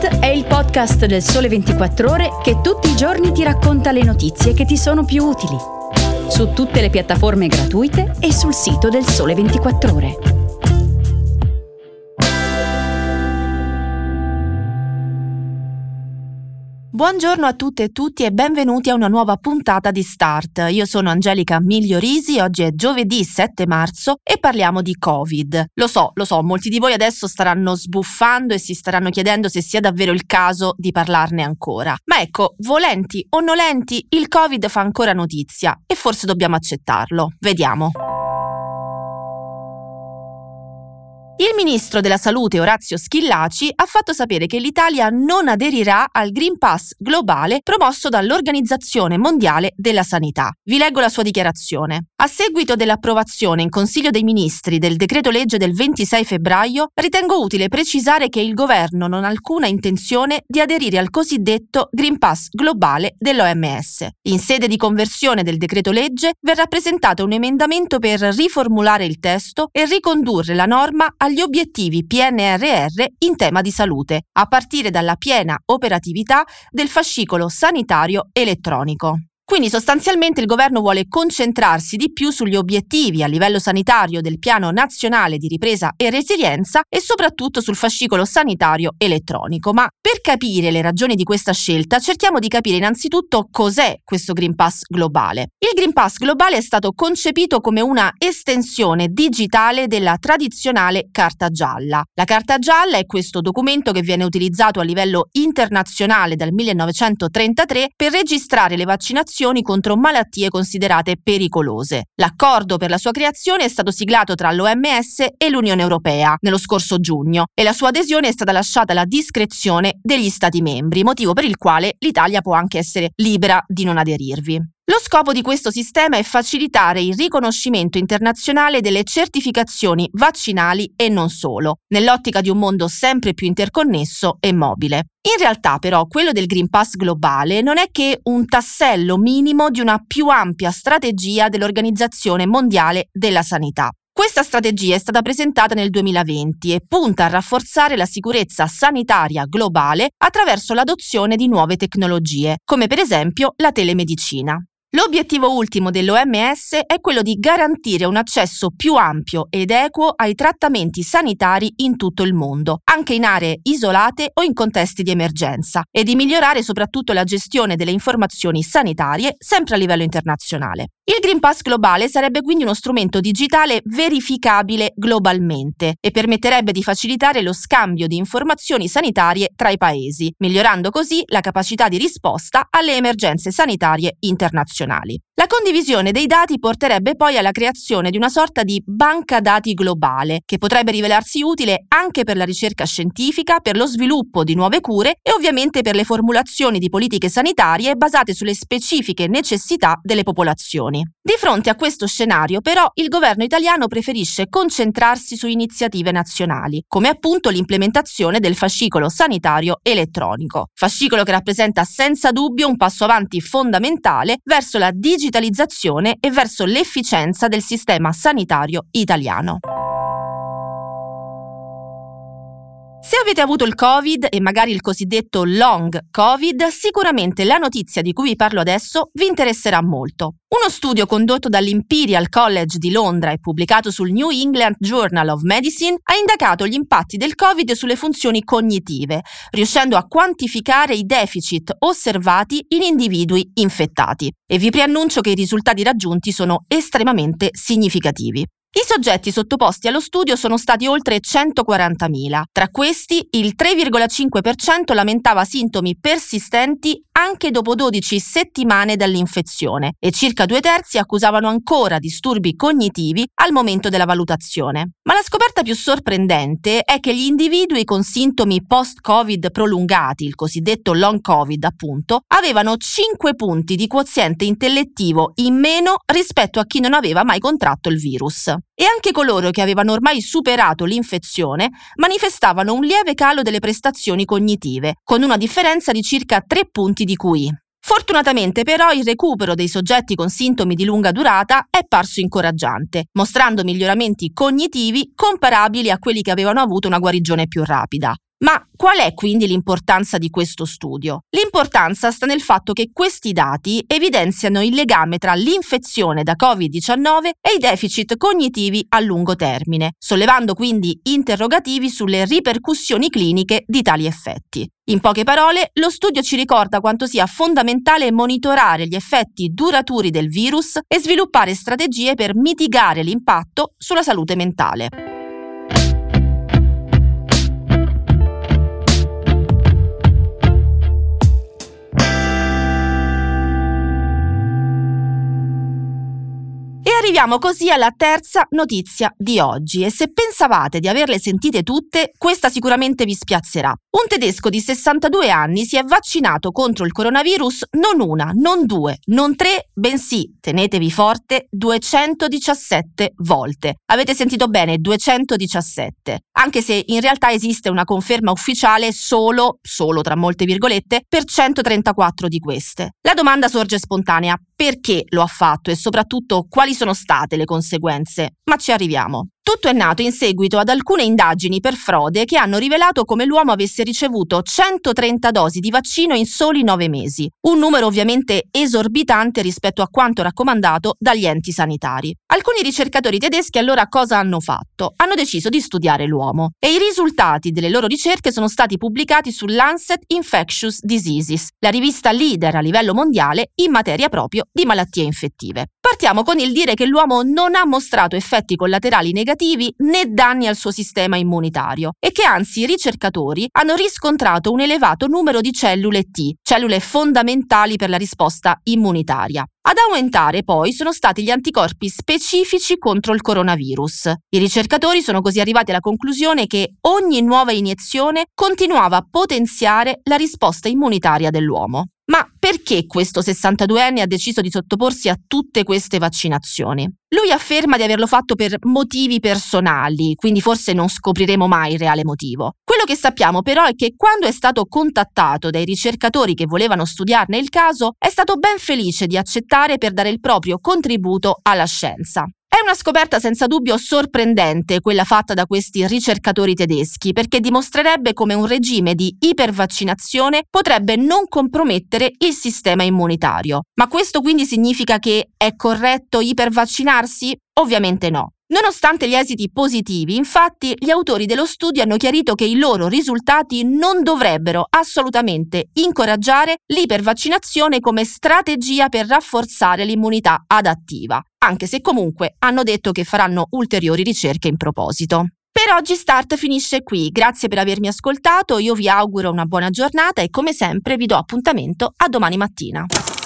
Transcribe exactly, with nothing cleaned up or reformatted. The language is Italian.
Start è il podcast del Sole ventiquattro Ore che tutti i giorni ti racconta le notizie che ti sono più utili. Su tutte le piattaforme gratuite e sul sito del Sole ventiquattro Ore. Buongiorno a tutte e tutti e benvenuti a una nuova puntata di Start. Io sono Angelica Migliorisi, oggi è giovedì sette marzo e parliamo di Covid. Lo so, lo so, molti di voi adesso staranno sbuffando e si staranno chiedendo se sia davvero il caso di parlarne ancora. Ma ecco, volenti o nolenti, il Covid fa ancora notizia e forse dobbiamo accettarlo. Vediamo. Il ministro della Salute Orazio Schillaci ha fatto sapere che l'Italia non aderirà al Green Pass globale promosso dall'Organizzazione Mondiale della Sanità. Vi leggo la sua dichiarazione. A seguito dell'approvazione in Consiglio dei Ministri del decreto legge del ventisei febbraio, ritengo utile precisare che il governo non ha alcuna intenzione di aderire al cosiddetto Green Pass globale dell'O M S. In sede di conversione del decreto legge verrà presentato un emendamento per riformulare il testo e ricondurre la norma agli obiettivi P N R R in tema di salute, a partire dalla piena operatività del fascicolo sanitario elettronico. Quindi sostanzialmente il governo vuole concentrarsi di più sugli obiettivi a livello sanitario del Piano Nazionale di Ripresa e Resilienza e soprattutto sul fascicolo sanitario elettronico. Ma per capire le ragioni di questa scelta cerchiamo di capire innanzitutto cos'è questo Green Pass globale. Il Green Pass globale è stato concepito come una estensione digitale della tradizionale carta gialla. La carta gialla è questo documento che viene utilizzato a livello internazionale dal millenovecentotrentatré per registrare le vaccinazioni contro malattie considerate pericolose. L'accordo per la sua creazione è stato siglato tra l'O M S e l'Unione Europea nello scorso giugno e la sua adesione è stata lasciata alla discrezione degli Stati membri, motivo per il quale l'Italia può anche essere libera di non aderirvi. Lo scopo di questo sistema è facilitare il riconoscimento internazionale delle certificazioni vaccinali e non solo, nell'ottica di un mondo sempre più interconnesso e mobile. In realtà, però, quello del Green Pass globale non è che un tassello minimo di una più ampia strategia dell'Organizzazione Mondiale della Sanità. Questa strategia è stata presentata nel duemilaventi e punta a rafforzare la sicurezza sanitaria globale attraverso l'adozione di nuove tecnologie, come per esempio la telemedicina. L'obiettivo ultimo dell'O M S è quello di garantire un accesso più ampio ed equo ai trattamenti sanitari in tutto il mondo, anche in aree isolate o in contesti di emergenza, e di migliorare soprattutto la gestione delle informazioni sanitarie sempre a livello internazionale. Il Green Pass globale sarebbe quindi uno strumento digitale verificabile globalmente e permetterebbe di facilitare lo scambio di informazioni sanitarie tra i paesi, migliorando così la capacità di risposta alle emergenze sanitarie internazionali. La condivisione dei dati porterebbe poi alla creazione di una sorta di banca dati globale, che potrebbe rivelarsi utile anche per la ricerca scientifica, per lo sviluppo di nuove cure e ovviamente per le formulazioni di politiche sanitarie basate sulle specifiche necessità delle popolazioni. Di fronte a questo scenario, però, il governo italiano preferisce concentrarsi su iniziative nazionali, come appunto l'implementazione del fascicolo sanitario elettronico, fascicolo che rappresenta senza dubbio un passo avanti fondamentale verso la digitalizzazione e verso l'efficienza del sistema sanitario italiano. Se avete avuto il Covid e magari il cosiddetto long Covid, sicuramente la notizia di cui vi parlo adesso vi interesserà molto. Uno studio condotto dall'Imperial College di Londra e pubblicato sul New England Journal of Medicine ha indagato gli impatti del Covid sulle funzioni cognitive, riuscendo a quantificare i deficit osservati in individui infettati. E vi preannuncio che i risultati raggiunti sono estremamente significativi. I soggetti sottoposti allo studio sono stati oltre centoquarantamila. Tra questi, il tre virgola cinque per cento lamentava sintomi persistenti anche dopo dodici settimane dall'infezione e circa due terzi accusavano ancora disturbi cognitivi al momento della valutazione. Ma la scoperta più sorprendente è che gli individui con sintomi post-Covid prolungati, il cosiddetto long Covid appunto, avevano cinque punti di quoziente intellettivo in meno rispetto a chi non aveva mai contratto il virus. E anche coloro che avevano ormai superato l'infezione manifestavano un lieve calo delle prestazioni cognitive, con una differenza di circa tre punti di Q I. Fortunatamente però il recupero dei soggetti con sintomi di lunga durata è parso incoraggiante, mostrando miglioramenti cognitivi comparabili a quelli che avevano avuto una guarigione più rapida. Ma qual è quindi l'importanza di questo studio? L'importanza sta nel fatto che questi dati evidenziano il legame tra l'infezione da covid diciannove e i deficit cognitivi a lungo termine, sollevando quindi interrogativi sulle ripercussioni cliniche di tali effetti. In poche parole, lo studio ci ricorda quanto sia fondamentale monitorare gli effetti duraturi del virus e sviluppare strategie per mitigare l'impatto sulla salute mentale. Arriviamo così alla terza notizia di oggi e se pensavate di averle sentite tutte, questa sicuramente vi spiazzerà. Un tedesco di sessantadue anni si è vaccinato contro il coronavirus non una, non due, non tre, bensì, tenetevi forte, duecentodiciassette volte. Avete sentito bene, duecentodiciassette. Anche se in realtà esiste una conferma ufficiale solo, solo tra molte virgolette, per centotrentaquattro di queste. La domanda sorge spontanea: perché lo ha fatto e soprattutto quali sono state le conseguenze? Ma ci arriviamo. Tutto è nato in seguito ad alcune indagini per frode che hanno rivelato come l'uomo avesse ricevuto centotrenta dosi di vaccino in soli nove mesi, un numero ovviamente esorbitante rispetto a quanto raccomandato dagli enti sanitari. Alcuni ricercatori tedeschi allora cosa hanno fatto? Hanno deciso di studiare l'uomo e i risultati delle loro ricerche sono stati pubblicati su Lancet Infectious Diseases, la rivista leader a livello mondiale in materia proprio di malattie infettive. Partiamo con il dire che l'uomo non ha mostrato effetti collaterali negativi né danni al suo sistema immunitario e che anzi i ricercatori hanno riscontrato un elevato numero di cellule T, cellule fondamentali per la risposta immunitaria. Ad aumentare poi sono stati gli anticorpi specifici contro il coronavirus. I ricercatori sono così arrivati alla conclusione che ogni nuova iniezione continuava a potenziare la risposta immunitaria dell'uomo. Ma perché questo sessantaduenne ha deciso di sottoporsi a tutte queste vaccinazioni? Lui afferma di averlo fatto per motivi personali, quindi forse non scopriremo mai il reale motivo. Quello che sappiamo però è che quando è stato contattato dai ricercatori che volevano studiarne il caso, è stato ben felice di accettare per dare il proprio contributo alla scienza. È una scoperta senza dubbio sorprendente quella fatta da questi ricercatori tedeschi, perché dimostrerebbe come un regime di ipervaccinazione potrebbe non compromettere il sistema immunitario. Ma questo quindi significa che è corretto ipervaccinarsi? Ovviamente no. Nonostante gli esiti positivi, infatti, gli autori dello studio hanno chiarito che i loro risultati non dovrebbero assolutamente incoraggiare l'ipervaccinazione come strategia per rafforzare l'immunità adattiva, anche se comunque hanno detto che faranno ulteriori ricerche in proposito. Per oggi Start finisce qui, grazie per avermi ascoltato, io vi auguro una buona giornata e come sempre vi do appuntamento a domani mattina.